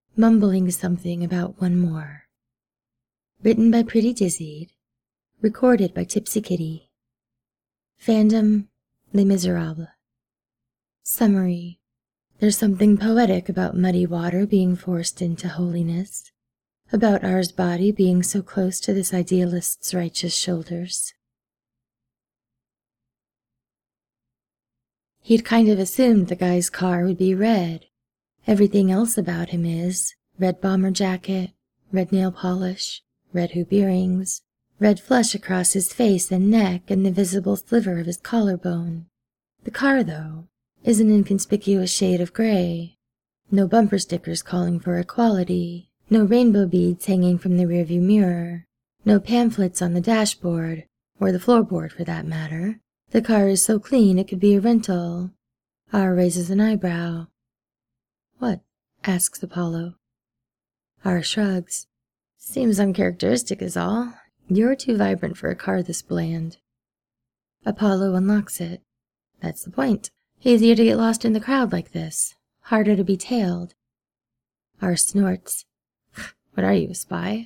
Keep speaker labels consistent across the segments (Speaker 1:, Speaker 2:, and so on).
Speaker 1: mumbling something about one more. Written by Pretty Dizzied, recorded by Tipsy Kitty. Fandom, Les Miserables. Summary. There's something poetic about muddy water being forced into holiness, about ours body being so close to this idealist's righteous shoulders. He'd kind of assumed the guy's car would be red. Everything else about him is red bomber jacket, red nail polish, red hoop earrings, red flush across his face and neck and the visible sliver of his collarbone. The car, though, is an inconspicuous shade of gray. No bumper stickers calling for equality, no rainbow beads hanging from the rearview mirror, no pamphlets on the dashboard, or the floorboard for that matter. The car is so clean it could be a rental. R raises an eyebrow. What? Asks Apollo. R shrugs. Seems uncharacteristic is all. You're too vibrant for a car this bland. Apollo unlocks it. That's the point. Easier to get lost in the crowd like this. Harder to be tailed. R snorts. What are you, a spy?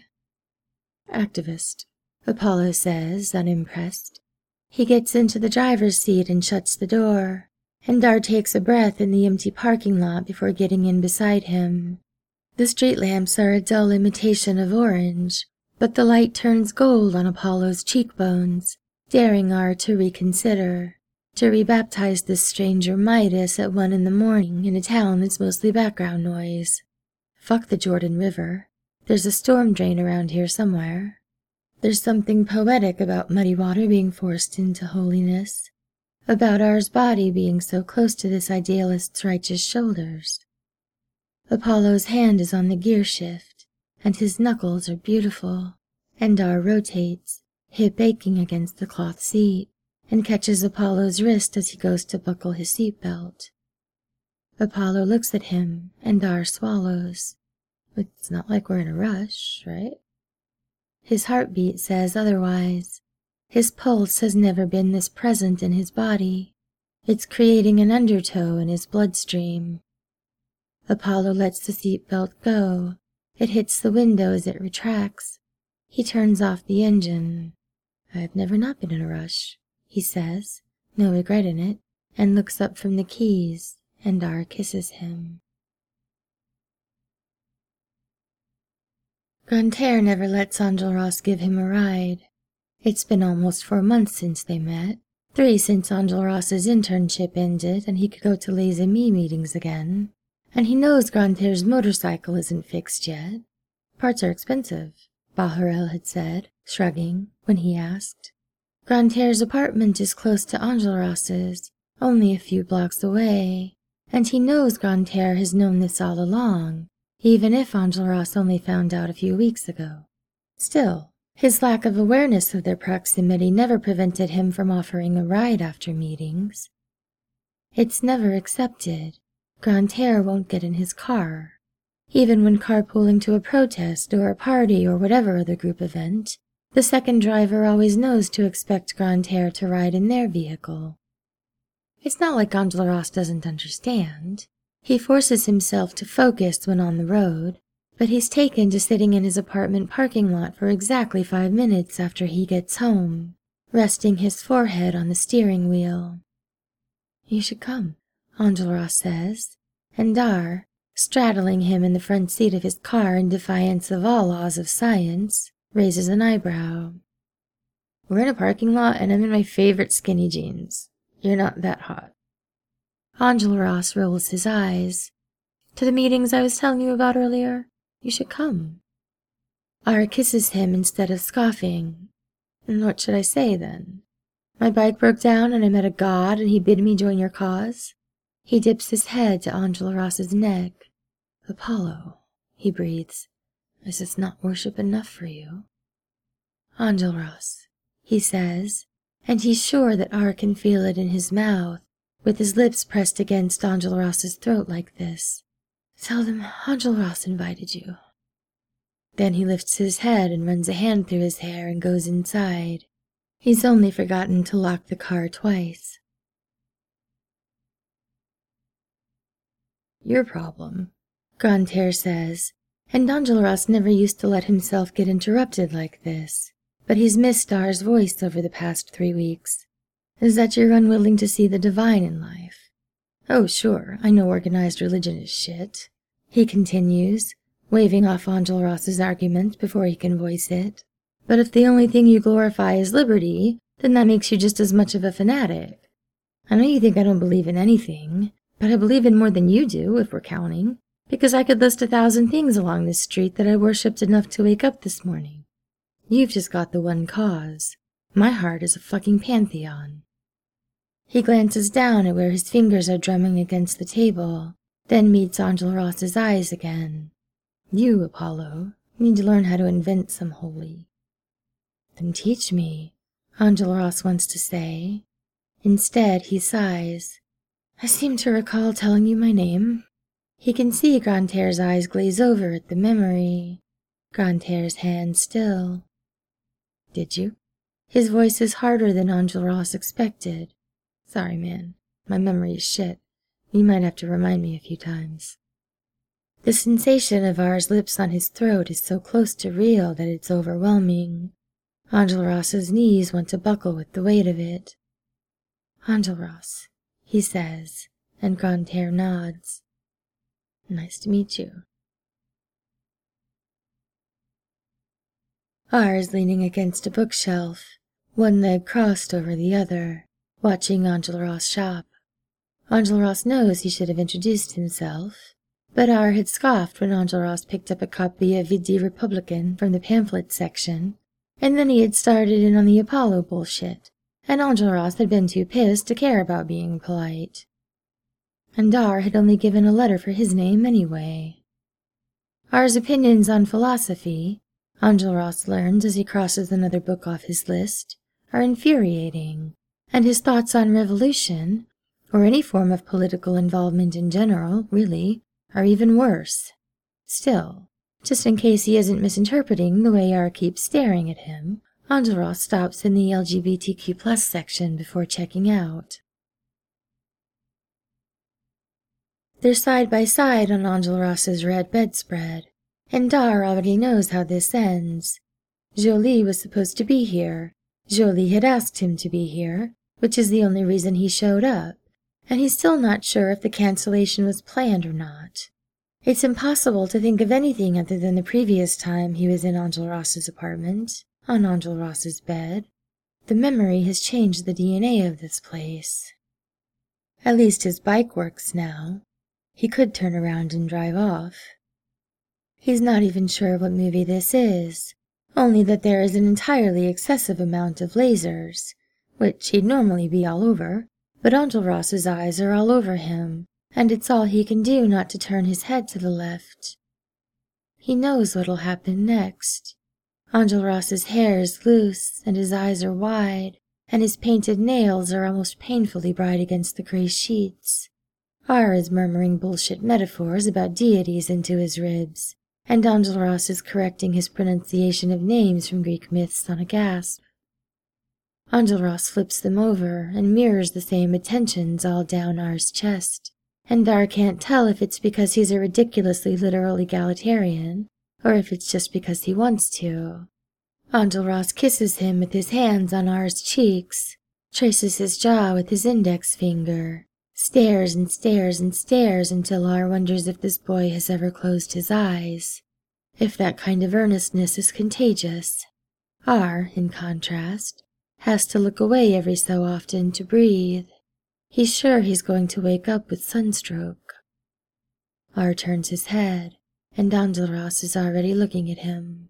Speaker 1: Activist, Apollo says, unimpressed. He gets into the driver's seat and shuts the door, and R takes a breath in the empty parking lot before getting in beside him. The street lamps are a dull imitation of orange, but the light turns gold on Apollo's cheekbones, daring R to reconsider, to rebaptize this stranger Midas at 1 a.m. in a town that's mostly background noise. Fuck the Jordan River. There's a storm drain around here somewhere. There's something poetic about muddy water being forced into holiness, about ours body being so close to this idealist's righteous shoulders. Apollo's hand is on the gear shift, and his knuckles are beautiful, and R rotates, hip aching against the cloth seat, and catches Apollo's wrist as he goes to buckle his seatbelt. Apollo looks at him, and R swallows. It's not like we're in a rush, right? His heartbeat says otherwise. His pulse has never been this present in his body. It's creating an undertow in his bloodstream. Apollo lets the seatbelt go. It hits the window as it retracts. He turns off the engine. I've never not been in a rush, he says, no regret in it, and looks up from the keys, and R kisses him. Grantaire never lets Enjolras give him a ride. It's been almost 4 months since they met, 3 since Enjolras's internship ended and he could go to Les Amis meetings again, and he knows Grantaire's motorcycle isn't fixed yet. Parts are expensive, Bahorel had said, shrugging, when he asked. Grantaire's apartment is close to Enjolras's, only a few blocks away, and he knows Grantaire has known this all along, even if Enjolras only found out a few weeks ago. Still, his lack of awareness of their proximity never prevented him from offering a ride after meetings. It's never accepted. Grantaire won't get in his car. Even when carpooling to a protest or a party or whatever other group event, the second driver always knows to expect Grantaire to ride in their vehicle. It's not like Enjolras doesn't understand. He forces himself to focus when on the road, but he's taken to sitting in his apartment parking lot for exactly 5 minutes after he gets home, resting his forehead on the steering wheel. You should come, Enjolras says, and R, straddling him in the front seat of his car in defiance of all laws of science, raises an eyebrow. We're in a parking lot and I'm in my favorite skinny jeans. You're not that hot. Enjolras rolls his eyes. To the meetings I was telling you about earlier? You should come. R kisses him instead of scoffing. And what should I say, then? My bike broke down and I met a god and he bid me join your cause? He dips his head to Enjolras's neck. Apollo, he breathes. Is this not worship enough for you? Enjolras, he says, and he's sure that R can feel it in his mouth, with his lips pressed against Enjolras's throat like this. Tell them Enjolras invited you. Then he lifts his head and runs a hand through his hair and goes inside. He's only forgotten to lock the car twice. Your problem, Grantaire says, And Enjolras never used to let himself get interrupted like this, but he's missed Star's voice over the past 3 weeks. Is that you're unwilling to see the divine in life? Oh, sure, I know organized religion is shit, he continues, waving off Enjolras' argument before he can voice it. But if the only thing you glorify is liberty, then that makes you just as much of a fanatic. I know you think I don't believe in anything, but I believe in more than you do, if we're counting, because I could list 1,000 things along this street that I worshipped enough to wake up this morning. You've just got the one cause. My heart is a fucking pantheon. He glances down at where his fingers are drumming against the table, then meets Enjolras' eyes again. You, Apollo, need to learn how to invent some holy. Then teach me, Enjolras wants to say. Instead, he sighs. I seem to recall telling you my name. He can see Grantaire's eyes glaze over at the memory. Grantaire's hand still. Did you? His voice is harder than Enjolras expected. Sorry, man. My memory is shit. You might have to remind me a few times. The sensation of R's lips on his throat is so close to real that it's overwhelming. Enjolras' knees want to buckle with the weight of it. Enjolras, he says, and Grantaire nods. Nice to meet you. R is leaning against a bookshelf, one leg crossed over the other, watching Enjolras shop. Enjolras knows he should have introduced himself, but R had scoffed when Enjolras picked up a copy of Vie Republicaine from the pamphlet section, and then he had started in on the Apollo bullshit, and Enjolras had been too pissed to care about being polite. And R had only given a letter for his name anyway. R's opinions on philosophy, Enjolras learns as he crosses another book off his list, are infuriating, and his thoughts on revolution, or any form of political involvement in general, really, are even worse. Still, just in case he isn't misinterpreting the way R keeps staring at him, Enjolras stops in the LGBTQ+ section before checking out. They're side by side on Enjolras' red bedspread, and R already knows how this ends. Joly was supposed to be here. Joly had asked him to be here, which is the only reason he showed up, and he's still not sure if the cancellation was planned or not. It's impossible to think of anything other than the previous time he was in Enjolras' apartment, on Enjolras' bed. The memory has changed the DNA of this place. At least his bike works now. He could turn around and drive off. He's not even sure what movie this is, only that there is an entirely excessive amount of lasers, which he'd normally be all over, but Enjolras' eyes are all over him, and it's all he can do not to turn his head to the left. He knows what'll happen next. Enjolras' hair is loose, and his eyes are wide, and his painted nails are almost painfully bright against the gray sheets. R is murmuring bullshit metaphors about deities into his ribs, and Enjolras is correcting his pronunciation of names from Greek myths on a gasp. Enjolras flips them over and mirrors the same attentions all down R's chest, and R can't tell if it's because he's a ridiculously literal egalitarian, or if it's just because he wants to. Enjolras kisses him with his hands on R's cheeks, traces his jaw with his index finger, stares and stares and stares until R wonders if this boy has ever closed his eyes, if that kind of earnestness is contagious. R, in contrast, has to look away every so often to breathe. He's sure he's going to wake up with sunstroke. R turns his head, and Enjolras is already looking at him.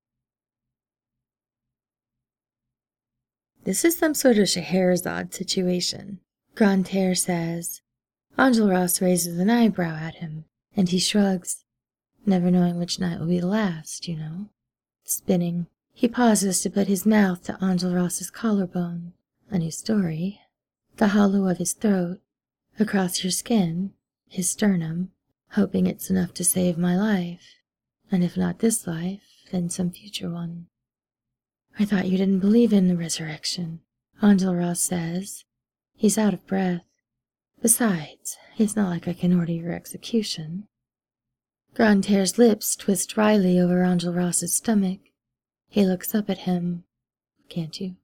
Speaker 1: This is some sort of Scheherazade situation, Grantaire says. Enjolras raises an eyebrow at him, and he shrugs, never knowing which night will be the last, you know. Spinning, he pauses to put his mouth to Enjolras' collarbone. A new story. The hollow of his throat, across your skin, his sternum, hoping it's enough to save my life, and if not this life, then some future one. I thought you didn't believe in the resurrection, Enjolras says. He's out of breath. Besides, it's not like I can order your execution. Grantair's lips twist wryly over Enjolras' stomach. He looks up at him. Can't you?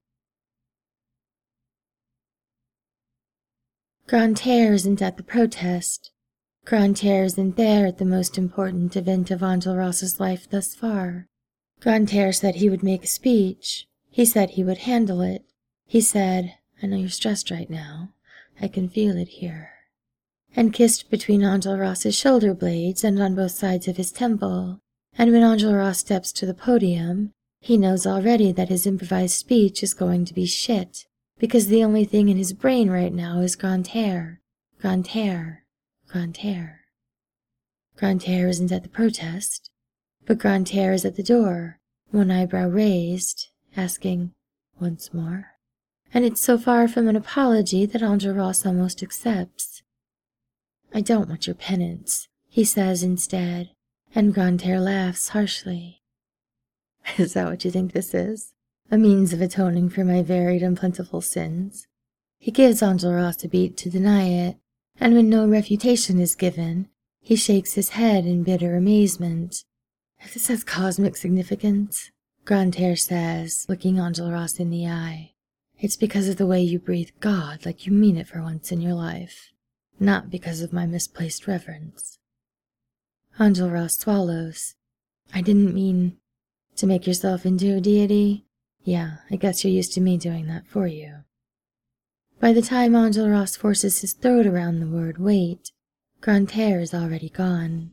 Speaker 1: Grantaire isn't at the protest. Grantaire isn't there at the most important event of Enjolras' life thus far. Grantaire said he would make a speech. He said he would handle it. He said, "I know you're stressed right now. I can feel it here," and kissed between Enjolras' shoulder blades and on both sides of his temple. And when Enjolras steps to the podium, he knows already that his improvised speech is going to be shit, because the only thing in his brain right now is Grantaire, Grantaire, Grantaire. Grantaire isn't at the protest, but Grantaire is at the door, one eyebrow raised, asking, "Once more?" And it's so far from an apology that Enjolras almost accepts. "I don't want your penance," he says instead, and Grantaire laughs harshly. "Is that what you think this is? A means of atoning for my varied and plentiful sins?" He gives Enjolras a beat to deny it, and when no refutation is given, he shakes his head in bitter amazement. "If this has cosmic significance," Grantaire says, looking Enjolras in the eye, "it's because of the way you breathe God like you mean it for once in your life, not because of my misplaced reverence." Enjolras swallows. "I didn't mean to make yourself into a deity. Yeah, I guess you're used to me doing that for you." By the time Enjolras forces his throat around the word wait, Grantaire is already gone.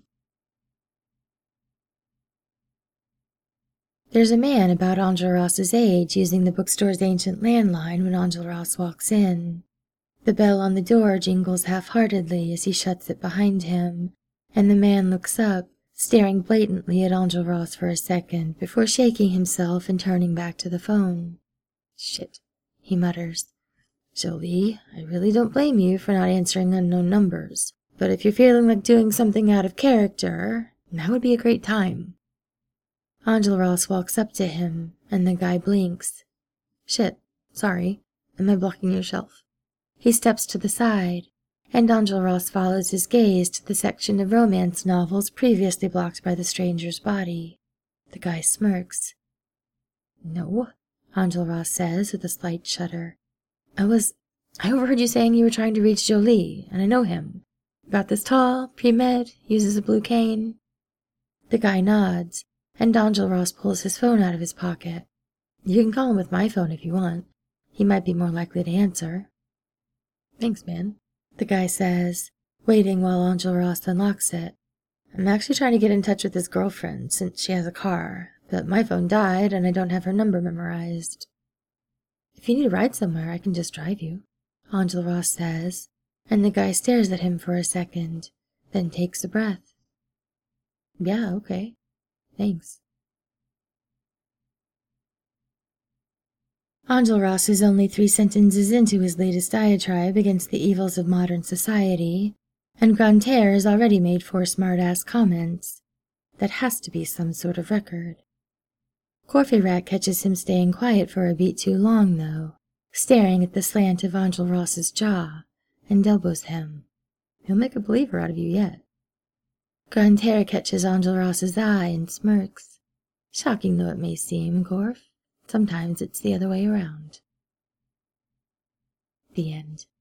Speaker 1: There's a man about Enjolras' age using the bookstore's ancient landline when Enjolras walks in. The bell on the door jingles half-heartedly as he shuts it behind him, and the man looks up, staring blatantly at Enjolras for a second before shaking himself and turning back to the phone. "Shit," he mutters. "Jolie, I really don't blame you for not answering unknown numbers, but if you're feeling like doing something out of character, now would be a great time." Enjolras walks up to him, and the guy blinks. "Shit, sorry. Am I blocking your shelf?" He steps to the side, and Enjolras follows his gaze to the section of romance novels previously blocked by the stranger's body. The guy smirks. "No," Enjolras says with a slight shudder. I overheard you saying you were trying to reach Jolie, and I know him. About this tall, pre-med, uses a blue cane." The guy nods, and Enjolras pulls his phone out of his pocket. "You can call him with my phone if you want. He might be more likely to answer." "Thanks, man," the guy says, waiting while Enjolras unlocks it. "I'm actually trying to get in touch with his girlfriend, since she has a car, but my phone died and I don't have her number memorized." "If you need a ride somewhere, I can just drive you," Enjolras says, and the guy stares at him for a second, then takes a breath. "Yeah, okay. Thanks." Enjolras is only 3 sentences into his latest diatribe against the evils of modern society, and Grantaire has already made 4 smart-ass comments. That has to be some sort of record. Courfeyrac catches him staying quiet for a beat too long, though, staring at the slant of Enjolras' jaw, and elbows him. He'll make a believer out of you yet. Grantaire catches Enjolras' eye and smirks. Shocking though it may seem, Courf, sometimes it's the other way around. The end.